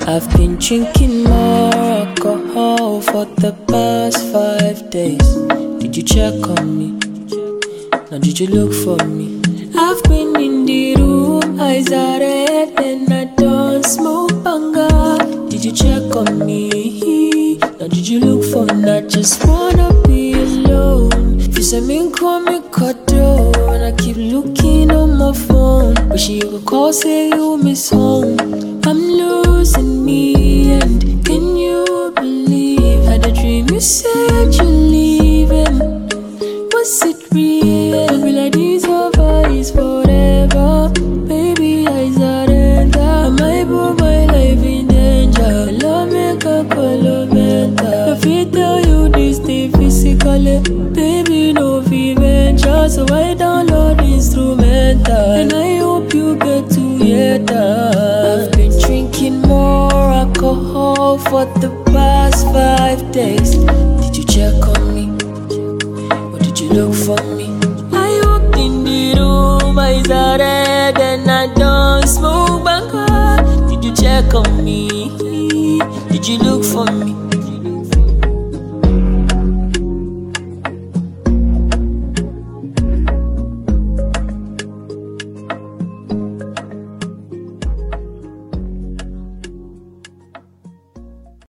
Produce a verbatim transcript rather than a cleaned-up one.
I've been drinking more alcohol for the past five days. Did you check on me? Now did you look for me? I've been in the room, eyes are red and I don't smoke banga. Did you check on me? Now did you look for me? I just wanna be alone. If you say me call me cuddle, and I keep looking on my phone, wishing you could call, say you miss home. I'm losing me, and can you believe? Had a dream you said you're leaving. Was it real? Don't be like these over is forever. Baby, I surrender. I might put my life in danger. Love make a color better. If I tell you this thing physically, baby, no venture. So I download instrumental, and I hope you get to hear that. I've been drinking more alcohol for the past five days. Did you check on me? Or did you look for me? I walked in the room, eyes are red and I don't smoke banga. Did you check on me? Did you look for me?